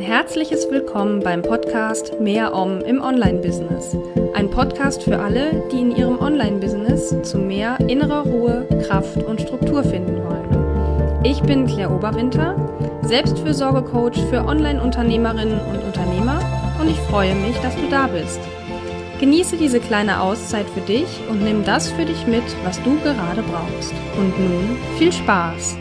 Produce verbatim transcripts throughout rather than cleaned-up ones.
herzliches Willkommen beim Podcast Mehr Om im Online-Business. Ein Podcast für alle, die in ihrem Online-Business zu mehr innerer Ruhe, Kraft und Struktur finden wollen. Ich bin Claire Oberwinter, Selbstfürsorge-Coach für Online-Unternehmerinnen und Unternehmer und ich freue mich, dass du da bist. Genieße diese kleine Auszeit für dich und nimm das für dich mit, was du gerade brauchst. Und nun viel Spaß!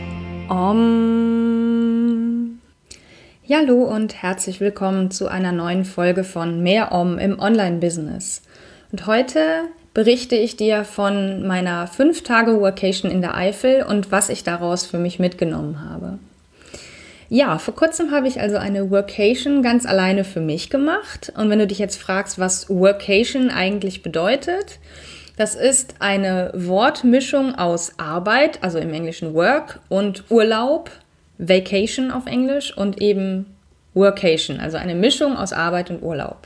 Om. Ja, hallo und herzlich willkommen zu einer neuen Folge von Mehr Om im Online-Business. Und heute berichte ich dir von meiner fünf Tage Workation in der Eifel und was ich daraus für mich mitgenommen habe. Ja, vor kurzem habe ich also eine Workation ganz alleine für mich gemacht. Und wenn du dich jetzt fragst, was Workation eigentlich bedeutet, das ist eine Wortmischung aus Arbeit, also im Englischen Work, und Urlaub, Vacation auf Englisch, und eben Workation, also eine Mischung aus Arbeit und Urlaub.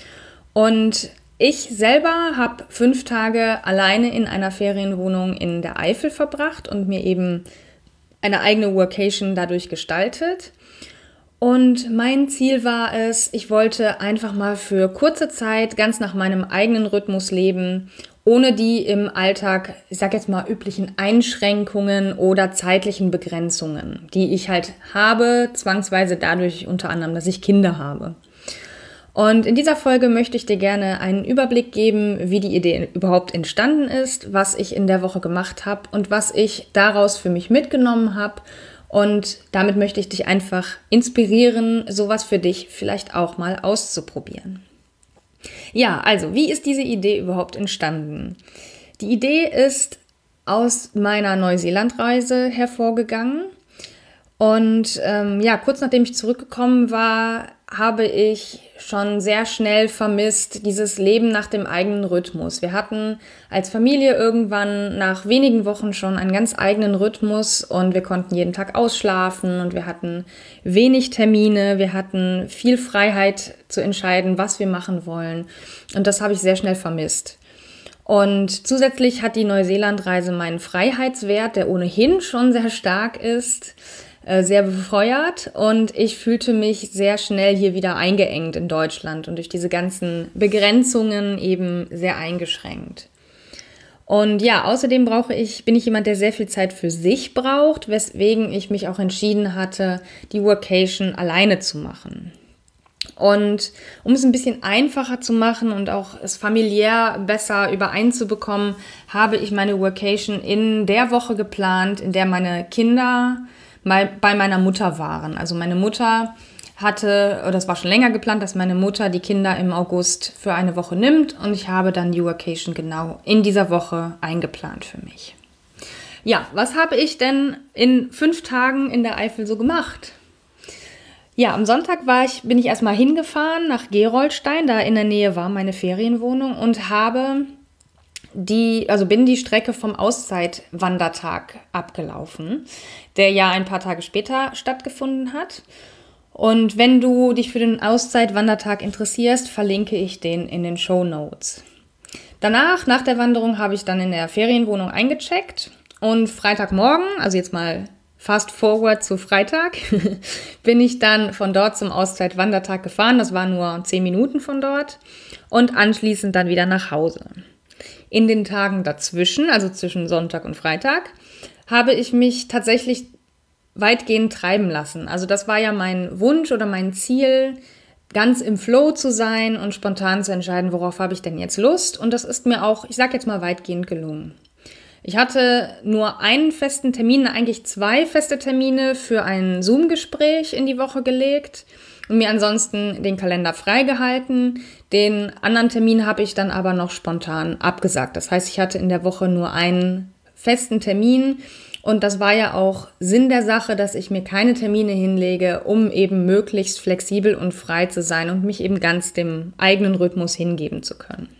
Und ich selber habe fünf Tage alleine in einer Ferienwohnung in der Eifel verbracht und mir eben eine eigene Workation dadurch gestaltet. Und mein Ziel war es, ich wollte einfach mal für kurze Zeit ganz nach meinem eigenen Rhythmus leben, ohne die im Alltag, ich sag jetzt mal, üblichen Einschränkungen oder zeitlichen Begrenzungen, die ich halt habe, zwangsweise dadurch unter anderem, dass ich Kinder habe. Und in dieser Folge möchte ich dir gerne einen Überblick geben, wie die Idee überhaupt entstanden ist, was ich in der Woche gemacht habe und was ich daraus für mich mitgenommen habe. Und damit möchte ich dich einfach inspirieren, sowas für dich vielleicht auch mal auszuprobieren. Ja, also, wie ist diese Idee überhaupt entstanden? Die Idee ist aus meiner Neuseelandreise hervorgegangen. Und ähm, ja, kurz nachdem ich zurückgekommen war, habe ich schon sehr schnell vermisst, dieses Leben nach dem eigenen Rhythmus. Wir hatten als Familie irgendwann nach wenigen Wochen schon einen ganz eigenen Rhythmus und wir konnten jeden Tag ausschlafen und wir hatten wenig Termine, wir hatten viel Freiheit zu entscheiden, was wir machen wollen, und das habe ich sehr schnell vermisst. Und zusätzlich hat die Neuseelandreise meinen Freiheitswert, der ohnehin schon sehr stark ist, sehr befeuert, und ich fühlte mich sehr schnell hier wieder eingeengt in Deutschland und durch diese ganzen Begrenzungen eben sehr eingeschränkt. Und ja, außerdem brauche ich, bin ich jemand, der sehr viel Zeit für sich braucht, weswegen ich mich auch entschieden hatte, die Workation alleine zu machen. Und um es ein bisschen einfacher zu machen und auch es familiär besser übereinzubekommen, habe ich meine Workation in der Woche geplant, in der meine Kinder mal bei meiner Mutter waren. Also meine Mutter hatte, oder es war schon länger geplant, dass meine Mutter die Kinder im August für eine Woche nimmt, und ich habe dann die Workation genau in dieser Woche eingeplant für mich. Ja, was habe ich denn in fünf Tagen in der Eifel so gemacht? Ja, am Sonntag war ich, bin ich erstmal hingefahren nach Gerolstein, da in der Nähe war meine Ferienwohnung, und habe die, also bin die Strecke vom Auszeitwandertag abgelaufen, der ja ein paar Tage später stattgefunden hat. Und wenn du dich für den Auszeitwandertag interessierst, verlinke ich den in den Shownotes. Danach, nach der Wanderung, habe ich dann in der Ferienwohnung eingecheckt, und Freitagmorgen, also jetzt mal fast forward zu Freitag, bin ich dann von dort zum Auszeitwandertag gefahren. Das war nur zehn Minuten von dort, und anschließend dann wieder nach Hause. In den Tagen dazwischen, also zwischen Sonntag und Freitag, habe ich mich tatsächlich weitgehend treiben lassen. Also das war ja mein Wunsch oder mein Ziel, ganz im Flow zu sein und spontan zu entscheiden, worauf habe ich denn jetzt Lust. Und das ist mir auch, ich sage jetzt mal, weitgehend gelungen. Ich hatte nur einen festen Termin, eigentlich zwei feste Termine für ein Zoom-Gespräch in die Woche gelegt und mir ansonsten den Kalender freigehalten. Den anderen Termin habe ich dann aber noch spontan abgesagt. Das heißt, ich hatte in der Woche nur einen festen Termin, und das war ja auch Sinn der Sache, dass ich mir keine Termine hinlege, um eben möglichst flexibel und frei zu sein und mich eben ganz dem eigenen Rhythmus hingeben zu können.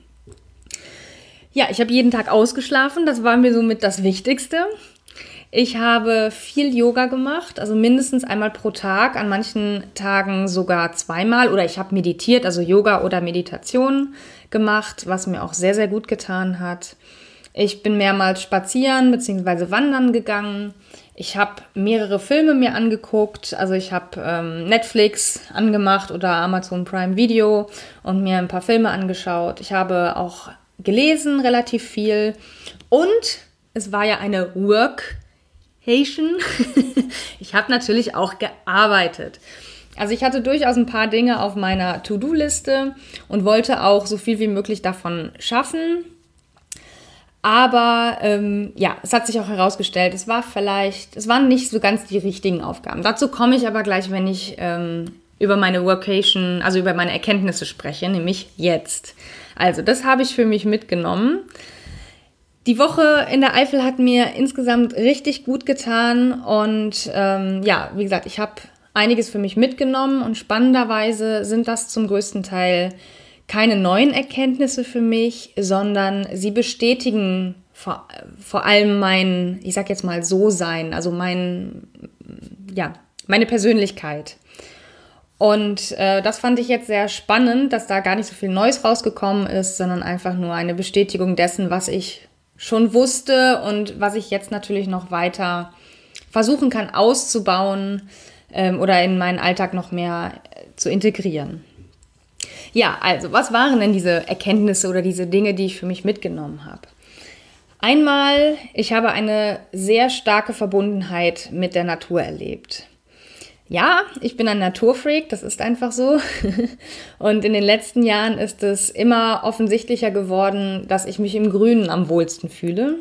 Ja, ich habe jeden Tag ausgeschlafen, das war mir somit das Wichtigste. Ich habe viel Yoga gemacht, also mindestens einmal pro Tag, an manchen Tagen sogar zweimal, oder ich habe meditiert, also Yoga oder Meditation gemacht, was mir auch sehr, sehr gut getan hat. Ich bin mehrmals spazieren bzw. wandern gegangen. Ich habe mehrere Filme mir angeguckt. Also ich habe ähm, Netflix angemacht oder Amazon Prime Video und mir ein paar Filme angeschaut. Ich habe auch gelesen, relativ viel. Und es war ja eine Workation. Ich habe natürlich auch gearbeitet. Also ich hatte durchaus ein paar Dinge auf meiner To-Do-Liste und wollte auch so viel wie möglich davon schaffen. Aber ähm, ja, es hat sich auch herausgestellt, es war vielleicht, es waren nicht so ganz die richtigen Aufgaben. Dazu komme ich aber gleich, wenn ich ähm, über meine Workation, also über meine Erkenntnisse spreche, nämlich jetzt. Also das habe ich für mich mitgenommen. Die Woche in der Eifel hat mir insgesamt richtig gut getan und ähm, ja, wie gesagt, ich habe einiges für mich mitgenommen und spannenderweise sind das zum größten Teil keine neuen Erkenntnisse für mich, sondern sie bestätigen vor, vor allem mein, ich sag jetzt mal So-Sein, also mein, ja, meine Persönlichkeit. Und äh, das fand ich jetzt sehr spannend, dass da gar nicht so viel Neues rausgekommen ist, sondern einfach nur eine Bestätigung dessen, was ich schon wusste und was ich jetzt natürlich noch weiter versuchen kann auszubauen ähm, oder in meinen Alltag noch mehr äh, zu integrieren. Ja, also was waren denn diese Erkenntnisse oder diese Dinge, die ich für mich mitgenommen habe? Einmal, ich habe eine sehr starke Verbundenheit mit der Natur erlebt. Ja, ich bin ein Naturfreak, das ist einfach so. Und in den letzten Jahren ist es immer offensichtlicher geworden, dass ich mich im Grünen am wohlsten fühle.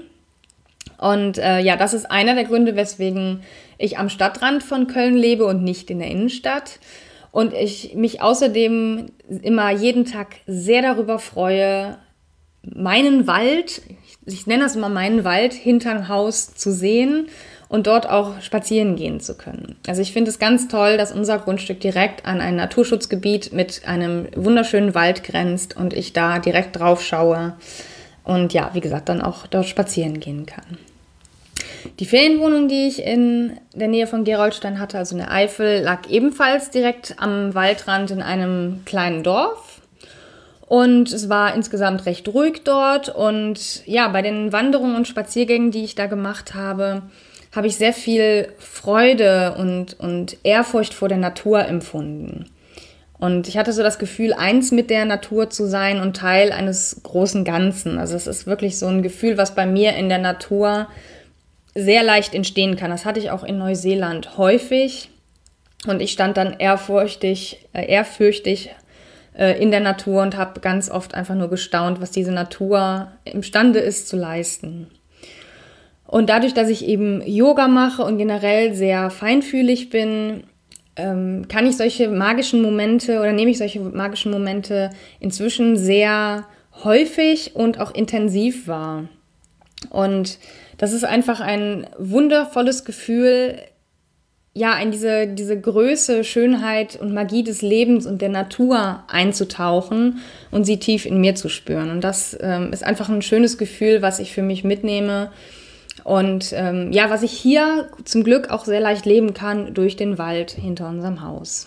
Und äh, ja, das ist einer der Gründe, weswegen ich am Stadtrand von Köln lebe und nicht in der Innenstadt. Und ich mich außerdem immer jeden Tag sehr darüber freue, meinen Wald, ich nenne das immer meinen Wald, hinterm Haus zu sehen und dort auch spazieren gehen zu können. Also ich finde es ganz toll, dass unser Grundstück direkt an ein Naturschutzgebiet mit einem wunderschönen Wald grenzt und ich da direkt drauf schaue und ja, wie gesagt, dann auch dort spazieren gehen kann. Die Ferienwohnung, die ich in der Nähe von Gerolstein hatte, also in der Eifel, lag ebenfalls direkt am Waldrand in einem kleinen Dorf. Und es war insgesamt recht ruhig dort. Und ja, bei den Wanderungen und Spaziergängen, die ich da gemacht habe, habe ich sehr viel Freude und, und Ehrfurcht vor der Natur empfunden. Und ich hatte so das Gefühl, eins mit der Natur zu sein und Teil eines großen Ganzen. Also es ist wirklich so ein Gefühl, was bei mir in der Natur sehr leicht entstehen kann. Das hatte ich auch in Neuseeland häufig und ich stand dann ehrfurchtig, äh, ehrfürchtig äh, in der Natur und habe ganz oft einfach nur gestaunt, was diese Natur imstande ist zu leisten. Und dadurch, dass ich eben Yoga mache und generell sehr feinfühlig bin, ähm, kann ich solche magischen Momente oder nehme ich solche magischen Momente inzwischen sehr häufig und auch intensiv wahr. Und das ist einfach ein wundervolles Gefühl, ja, in diese, diese Größe, Schönheit und Magie des Lebens und der Natur einzutauchen und sie tief in mir zu spüren. Und das ähm, ist einfach ein schönes Gefühl, was ich für mich mitnehme und ähm, ja, was ich hier zum Glück auch sehr leicht leben kann durch den Wald hinter unserem Haus.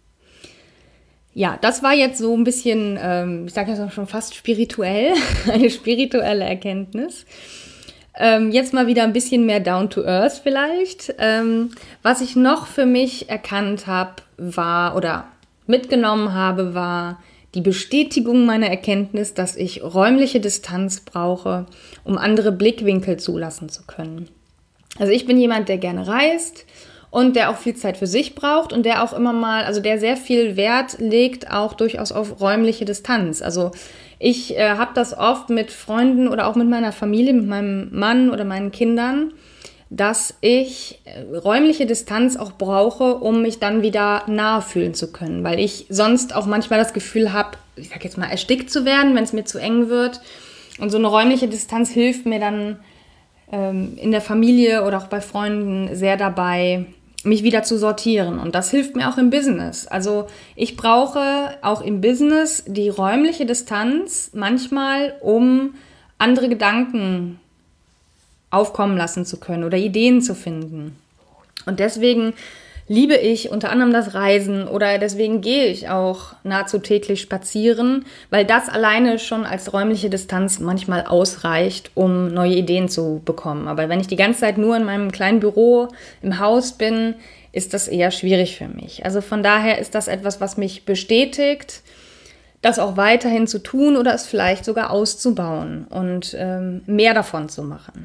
Ja, das war jetzt so ein bisschen, ähm, ich sage jetzt schon fast spirituell, eine spirituelle Erkenntnis. Ähm, jetzt mal wieder ein bisschen mehr down to earth vielleicht. Ähm, was ich noch für mich erkannt habe, war oder mitgenommen habe, war die Bestätigung meiner Erkenntnis, dass ich räumliche Distanz brauche, um andere Blickwinkel zulassen zu können. Also ich bin jemand, der gerne reist und der auch viel Zeit für sich braucht und der auch immer mal, also der sehr viel Wert legt, auch durchaus auf räumliche Distanz. Also ich äh, habe das oft mit Freunden oder auch mit meiner Familie, mit meinem Mann oder meinen Kindern, dass ich äh, räumliche Distanz auch brauche, um mich dann wieder nahe fühlen zu können. Weil ich sonst auch manchmal das Gefühl habe, ich sag jetzt mal, erstickt zu werden, wenn es mir zu eng wird. Und so eine räumliche Distanz hilft mir dann ähm, in der Familie oder auch bei Freunden sehr dabei, mich wieder zu sortieren. Und das hilft mir auch im Business. Also ich brauche auch im Business die räumliche Distanz manchmal, um andere Gedanken aufkommen lassen zu können oder Ideen zu finden. Und deswegen liebe ich unter anderem das Reisen oder deswegen gehe ich auch nahezu täglich spazieren, weil das alleine schon als räumliche Distanz manchmal ausreicht, um neue Ideen zu bekommen. Aber wenn ich die ganze Zeit nur in meinem kleinen Büro im Haus bin, ist das eher schwierig für mich. Also von daher ist das etwas, was mich bestätigt, das auch weiterhin zu tun oder es vielleicht sogar auszubauen und ähm, mehr davon zu machen.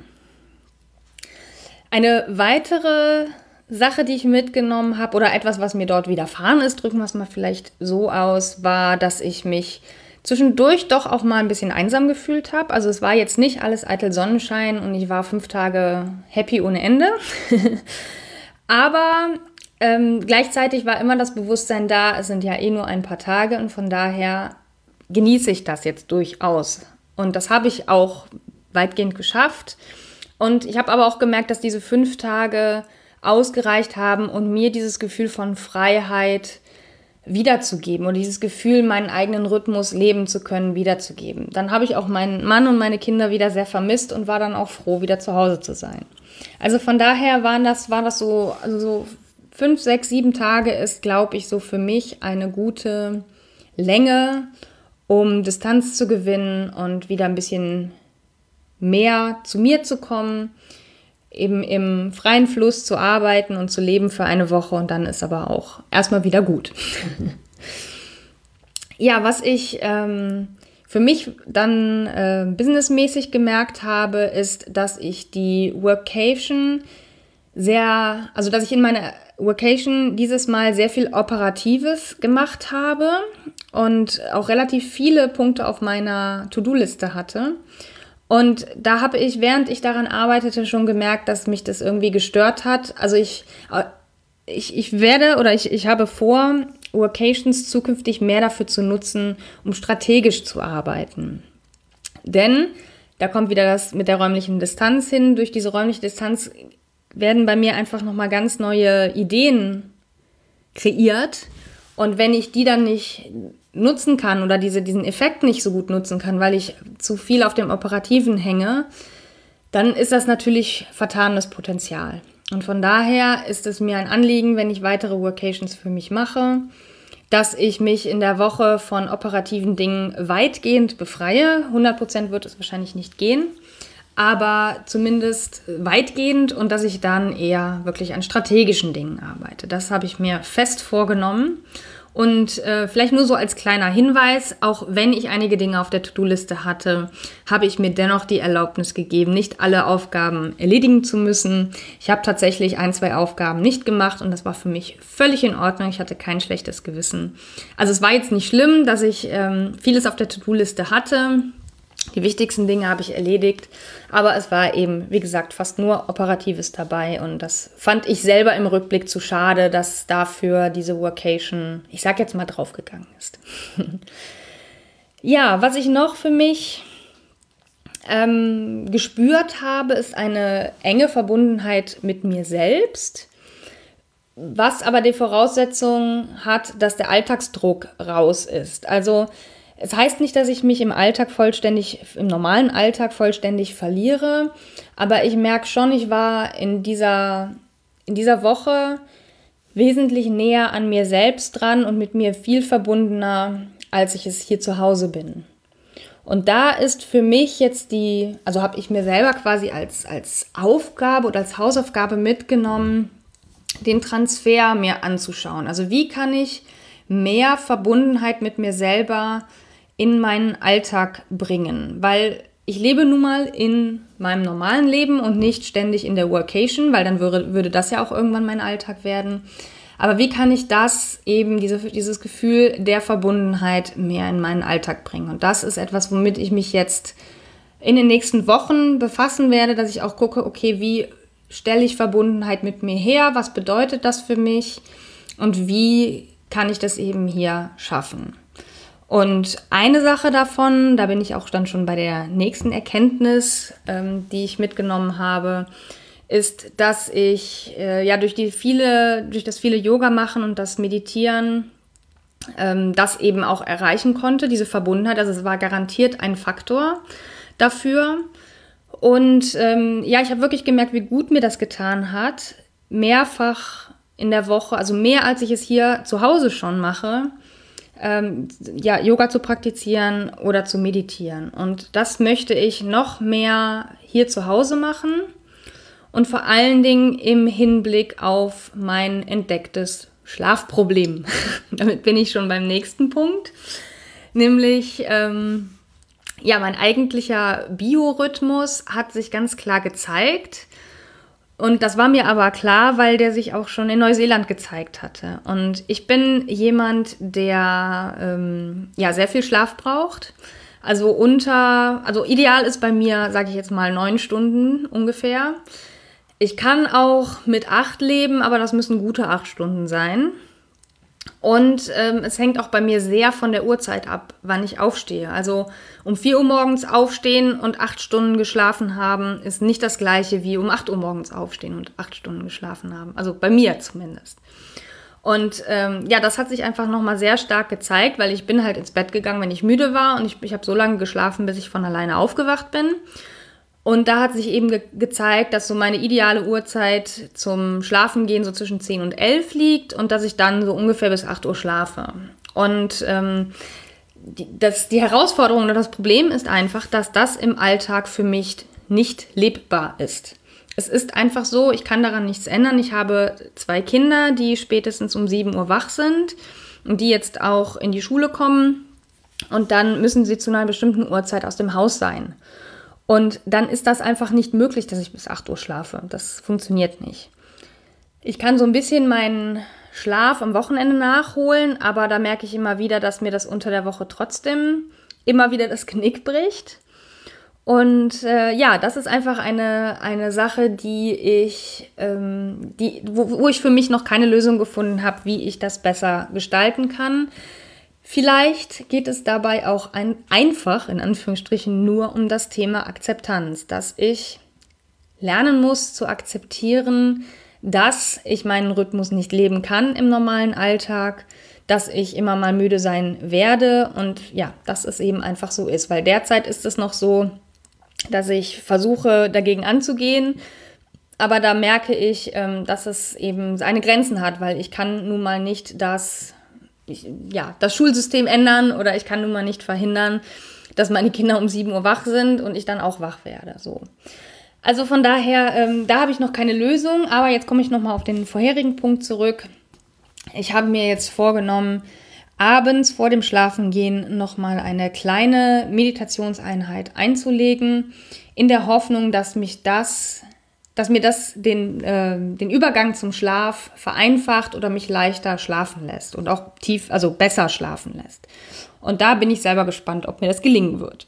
Eine weitere Sache, die ich mitgenommen habe oder etwas, was mir dort widerfahren ist, drücken wir es mal vielleicht so aus, war, dass ich mich zwischendurch doch auch mal ein bisschen einsam gefühlt habe. Also es war jetzt nicht alles eitel Sonnenschein und ich war fünf Tage happy ohne Ende. Aber ähm, gleichzeitig war immer das Bewusstsein da, es sind ja eh nur ein paar Tage und von daher genieße ich das jetzt durchaus. Und das habe ich auch weitgehend geschafft. Und ich habe aber auch gemerkt, dass diese fünf Tage ausgereicht haben und mir dieses Gefühl von Freiheit wiederzugeben und dieses Gefühl, meinen eigenen Rhythmus leben zu können, wiederzugeben. Dann habe ich auch meinen Mann und meine Kinder wieder sehr vermisst und war dann auch froh, wieder zu Hause zu sein. Also von daher waren das, war das so, also so fünf, sechs, sieben Tage ist, glaube ich, so für mich eine gute Länge, um Distanz zu gewinnen und wieder ein bisschen mehr zu mir zu kommen, eben im freien Fluss zu arbeiten und zu leben für eine Woche und dann ist aber auch erstmal wieder gut. Ja, was ich ähm, für mich dann äh, businessmäßig gemerkt habe, ist, dass ich die Workation sehr, also dass ich in meiner Workation dieses Mal sehr viel Operatives gemacht habe und auch relativ viele Punkte auf meiner To-Do-Liste hatte. Und da habe ich, während ich daran arbeitete, schon gemerkt, dass mich das irgendwie gestört hat. Also ich, ich, ich werde oder ich, ich habe vor, Workations zukünftig mehr dafür zu nutzen, um strategisch zu arbeiten. Denn, da kommt wieder das mit der räumlichen Distanz hin, durch diese räumliche Distanz werden bei mir einfach nochmal ganz neue Ideen kreiert. Und wenn ich die dann nicht nutzen kann oder diese, diesen Effekt nicht so gut nutzen kann, weil ich zu viel auf dem Operativen hänge, dann ist das natürlich vertanes Potenzial. Und von daher ist es mir ein Anliegen, wenn ich weitere Workations für mich mache, dass ich mich in der Woche von operativen Dingen weitgehend befreie. hundert Prozent wird es wahrscheinlich nicht gehen, aber zumindest weitgehend und dass ich dann eher wirklich an strategischen Dingen arbeite. Das habe ich mir fest vorgenommen. Und äh, vielleicht nur so als kleiner Hinweis, auch wenn ich einige Dinge auf der To-Do-Liste hatte, habe ich mir dennoch die Erlaubnis gegeben, nicht alle Aufgaben erledigen zu müssen. Ich habe tatsächlich ein, zwei Aufgaben nicht gemacht und das war für mich völlig in Ordnung. Ich hatte kein schlechtes Gewissen. Also es war jetzt nicht schlimm, dass ich ähm, vieles auf der To-Do-Liste hatte. Die wichtigsten Dinge habe ich erledigt, aber es war eben, wie gesagt, fast nur Operatives dabei und das fand ich selber im Rückblick zu schade, dass dafür diese Workation, ich sag jetzt mal, draufgegangen ist. Ja, was ich noch für mich ähm, gespürt habe, ist eine enge Verbundenheit mit mir selbst, was aber die Voraussetzung hat, dass der Alltagsdruck raus ist. Also es heißt nicht, dass ich mich im Alltag vollständig, im normalen Alltag vollständig verliere, aber ich merke schon, ich war in dieser, in dieser Woche wesentlich näher an mir selbst dran und mit mir viel verbundener, als ich es hier zu Hause bin. Und da ist für mich jetzt die, also habe ich mir selber quasi als, als Aufgabe oder als Hausaufgabe mitgenommen, den Transfer mir anzuschauen. Also wie kann ich mehr Verbundenheit mit mir selber in meinen Alltag bringen, weil ich lebe nun mal in meinem normalen Leben und nicht ständig in der Workation, weil dann würde, würde das ja auch irgendwann mein Alltag werden. Aber wie kann ich das eben, diese, dieses Gefühl der Verbundenheit mehr in meinen Alltag bringen? Und das ist etwas, womit ich mich jetzt in den nächsten Wochen befassen werde, dass ich auch gucke, okay, wie stelle ich Verbundenheit mit mir her? Was bedeutet das für mich? Und wie kann ich das eben hier schaffen? Und eine Sache davon, da bin ich auch dann schon bei der nächsten Erkenntnis, ähm, die ich mitgenommen habe, ist, dass ich äh, ja durch die viele, durch das viele Yoga machen und das Meditieren ähm, das eben auch erreichen konnte, diese Verbundenheit. Also es war garantiert ein Faktor dafür. Und ähm, ja, ich habe wirklich gemerkt, wie gut mir das getan hat, mehrfach in der Woche, also mehr als ich es hier zu Hause schon mache, ähm, ja, Yoga zu praktizieren oder zu meditieren. Und das möchte ich noch mehr hier zu Hause machen und vor allen Dingen im Hinblick auf mein entdecktes Schlafproblem. Damit bin ich schon beim nächsten Punkt, nämlich ähm, ja, mein eigentlicher Biorhythmus hat sich ganz klar gezeigt. Und das war mir aber klar, weil der sich auch schon in Neuseeland gezeigt hatte. Und ich bin jemand, der ähm, ja sehr viel Schlaf braucht. Also unter, also ideal ist bei mir, sage ich jetzt mal, neun Stunden ungefähr. Ich kann auch mit acht leben, aber das müssen gute acht Stunden sein. Und ähm, es hängt auch bei mir sehr von der Uhrzeit ab, wann ich aufstehe. Also um vier Uhr morgens aufstehen und acht Stunden geschlafen haben, ist nicht das gleiche wie um acht Uhr morgens aufstehen und acht Stunden geschlafen haben. Also bei mir zumindest. Und ähm, ja, das hat sich einfach nochmal sehr stark gezeigt, weil ich bin halt ins Bett gegangen, wenn ich müde war. Und ich, ich habe so lange geschlafen, bis ich von alleine aufgewacht bin. Und da hat sich eben ge- gezeigt, dass so meine ideale Uhrzeit zum Schlafengehen so zwischen zehn und elf liegt und dass ich dann so ungefähr bis acht Uhr schlafe. Und ähm, die, das, die Herausforderung oder das Problem ist einfach, dass das im Alltag für mich nicht lebbar ist. Es ist einfach so, ich kann daran nichts ändern. Ich habe zwei Kinder, die spätestens um sieben Uhr wach sind und die jetzt auch in die Schule kommen. Und dann müssen sie zu einer bestimmten Uhrzeit aus dem Haus sein. Und dann ist das einfach nicht möglich, dass ich bis acht Uhr schlafe. Das funktioniert nicht. Ich kann so ein bisschen meinen Schlaf am Wochenende nachholen, aber da merke ich immer wieder, dass mir das unter der Woche trotzdem immer wieder das Genick bricht. Und äh, ja, das ist einfach eine, eine Sache, die ich, ähm, die, wo, wo ich für mich noch keine Lösung gefunden habe, wie ich das besser gestalten kann. Vielleicht geht es dabei auch ein, einfach, in Anführungsstrichen, nur um das Thema Akzeptanz, dass ich lernen muss zu akzeptieren, dass ich meinen Rhythmus nicht leben kann im normalen Alltag, dass ich immer mal müde sein werde und ja, dass es eben einfach so ist, weil derzeit ist es noch so, dass ich versuche, dagegen anzugehen, aber da merke ich, dass es eben seine Grenzen hat, weil ich kann nun mal nicht das Ich, ja, das Schulsystem ändern oder ich kann nun mal nicht verhindern, dass meine Kinder um sieben Uhr wach sind und ich dann auch wach werde. So. Also von daher, ähm, da habe ich noch keine Lösung, aber jetzt komme ich nochmal auf den vorherigen Punkt zurück. Ich habe mir jetzt vorgenommen, abends vor dem Schlafengehen nochmal eine kleine Meditationseinheit einzulegen, in der Hoffnung, dass mich das... dass mir das den, äh, den Übergang zum Schlaf vereinfacht oder mich leichter schlafen lässt und auch tief, also besser schlafen lässt. Und da bin ich selber gespannt, ob mir das gelingen wird.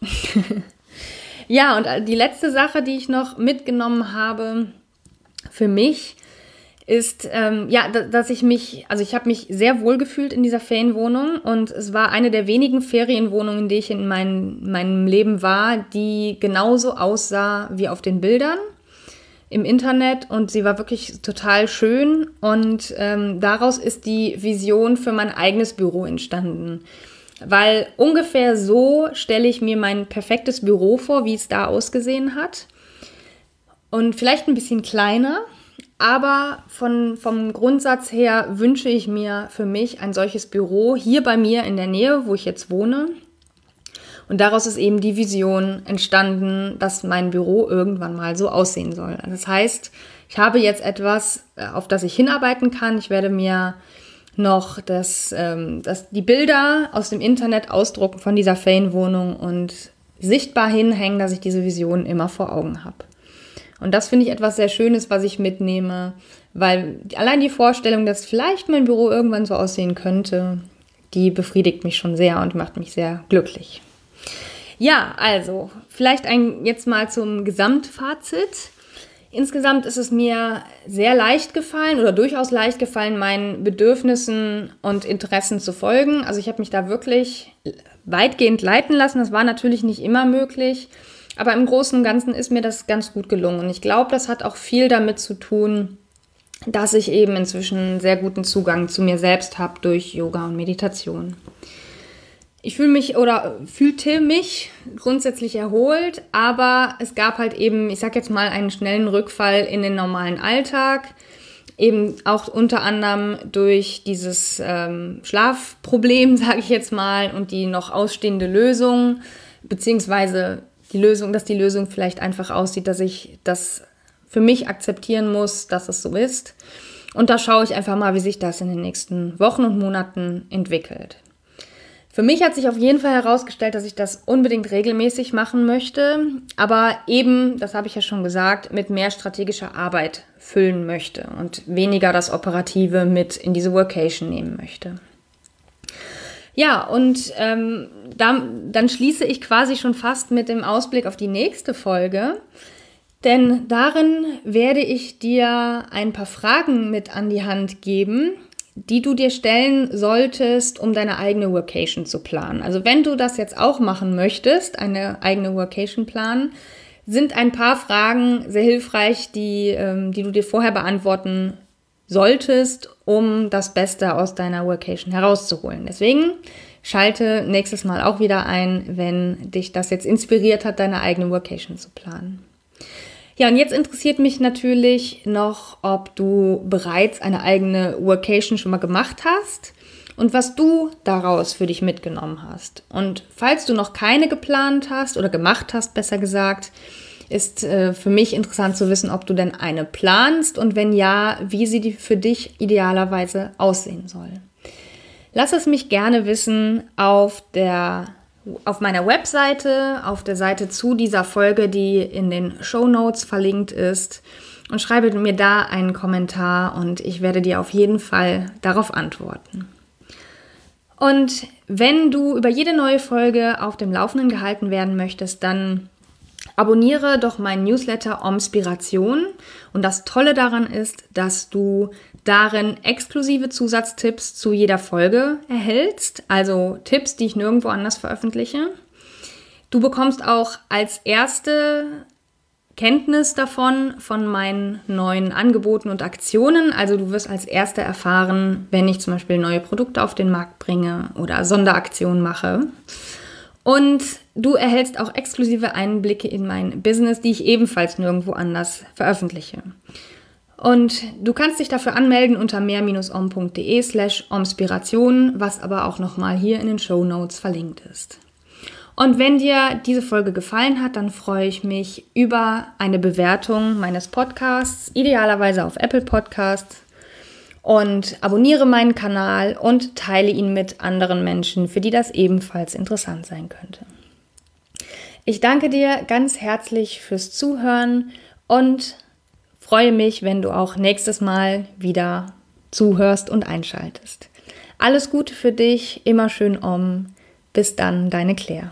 Ja, und die letzte Sache, die ich noch mitgenommen habe für mich, ist, ähm, ja, dass ich mich, also ich habe mich sehr wohl gefühlt in dieser Ferienwohnung und es war eine der wenigen Ferienwohnungen, in die ich in mein, meinem Leben war, die genauso aussah wie auf den Bildern im Internet und sie war wirklich total schön und ähm, daraus ist die Vision für mein eigenes Büro entstanden. Weil ungefähr so stelle ich mir mein perfektes Büro vor, wie es da ausgesehen hat. Und vielleicht ein bisschen kleiner, aber von, vom Grundsatz her wünsche ich mir für mich ein solches Büro hier bei mir in der Nähe, wo ich jetzt wohne. Und daraus ist eben die Vision entstanden, dass mein Büro irgendwann mal so aussehen soll. Das heißt, ich habe jetzt etwas, auf das ich hinarbeiten kann. Ich werde mir noch das, ähm, das, die Bilder aus dem Internet ausdrucken von dieser Ferienwohnung und sichtbar hinhängen, dass ich diese Vision immer vor Augen habe. Und das finde ich etwas sehr Schönes, was ich mitnehme, weil allein die Vorstellung, dass vielleicht mein Büro irgendwann so aussehen könnte, die befriedigt mich schon sehr und macht mich sehr glücklich. Ja, also vielleicht ein, jetzt mal zum Gesamtfazit. Insgesamt ist es mir sehr leicht gefallen oder durchaus leicht gefallen, meinen Bedürfnissen und Interessen zu folgen. Also ich habe mich da wirklich weitgehend leiten lassen. Das war natürlich nicht immer möglich, aber im Großen und Ganzen ist mir das ganz gut gelungen. Und ich glaube, das hat auch viel damit zu tun, dass ich eben inzwischen sehr guten Zugang zu mir selbst habe durch Yoga und Meditation. Ich fühle mich oder fühlte mich grundsätzlich erholt, aber es gab halt eben, ich sag jetzt mal, einen schnellen Rückfall in den normalen Alltag. Eben auch unter anderem durch dieses ähm, Schlafproblem, sage ich jetzt mal, und die noch ausstehende Lösung, beziehungsweise die Lösung, dass die Lösung vielleicht einfach aussieht, dass ich das für mich akzeptieren muss, dass es so ist. Und da schaue ich einfach mal, wie sich das in den nächsten Wochen und Monaten entwickelt. Für mich hat sich auf jeden Fall herausgestellt, dass ich das unbedingt regelmäßig machen möchte, aber eben, das habe ich ja schon gesagt, mit mehr strategischer Arbeit füllen möchte und weniger das Operative mit in diese Workation nehmen möchte. Ja, und ähm, dann, dann schließe ich quasi schon fast mit dem Ausblick auf die nächste Folge. Denn darin werde ich dir ein paar Fragen mit an die Hand geben, die du dir stellen solltest, um deine eigene Workation zu planen. Also wenn du das jetzt auch machen möchtest, eine eigene Workation planen, sind ein paar Fragen sehr hilfreich, die, ähm, die du dir vorher beantworten solltest, um das Beste aus deiner Workation herauszuholen. Deswegen schalte nächstes Mal auch wieder ein, wenn dich das jetzt inspiriert hat, deine eigene Workation zu planen. Ja, und jetzt interessiert mich natürlich noch, ob du bereits eine eigene Workation schon mal gemacht hast und was du daraus für dich mitgenommen hast. Und falls du noch keine geplant hast oder gemacht hast, besser gesagt, ist äh, für mich interessant zu wissen, ob du denn eine planst und wenn ja, wie sie die für dich idealerweise aussehen soll. Lass es mich gerne wissen auf der Auf meiner Webseite, auf der Seite zu dieser Folge, die in den Shownotes verlinkt ist, und schreibe mir da einen Kommentar und ich werde dir auf jeden Fall darauf antworten. Und wenn du über jede neue Folge auf dem Laufenden gehalten werden möchtest, dann abonniere doch meinen Newsletter Omspiration. Und das Tolle daran ist, dass du darin exklusive Zusatztipps zu jeder Folge erhältst, also Tipps, die ich nirgendwo anders veröffentliche. Du bekommst auch als erste Kenntnis davon, von meinen neuen Angeboten und Aktionen. Also du wirst als Erste erfahren, wenn ich zum Beispiel neue Produkte auf den Markt bringe oder Sonderaktionen mache. Und du erhältst auch exklusive Einblicke in mein Business, die ich ebenfalls nirgendwo anders veröffentliche. Und du kannst dich dafür anmelden unter mehr-om.de slash omspiration, was aber auch nochmal hier in den Shownotes verlinkt ist. Und wenn dir diese Folge gefallen hat, dann freue ich mich über eine Bewertung meines Podcasts, idealerweise auf Apple Podcasts. Und abonniere meinen Kanal und teile ihn mit anderen Menschen, für die das ebenfalls interessant sein könnte. Ich danke dir ganz herzlich fürs Zuhören und freue mich, wenn du auch nächstes Mal wieder zuhörst und einschaltest. Alles Gute für dich, immer schön Om. Bis dann, deine Claire.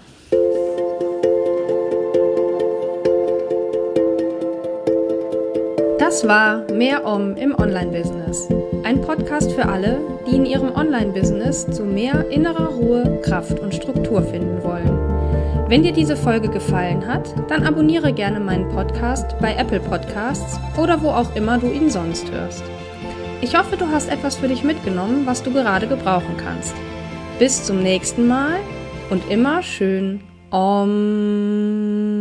Das war Mehr Om im Online-Business. Ein Podcast für alle, die in ihrem Online-Business zu mehr innerer Ruhe, Kraft und Struktur finden wollen. Wenn dir diese Folge gefallen hat, dann abonniere gerne meinen Podcast bei Apple Podcasts oder wo auch immer du ihn sonst hörst. Ich hoffe, du hast etwas für dich mitgenommen, was du gerade gebrauchen kannst. Bis zum nächsten Mal und immer schön Om.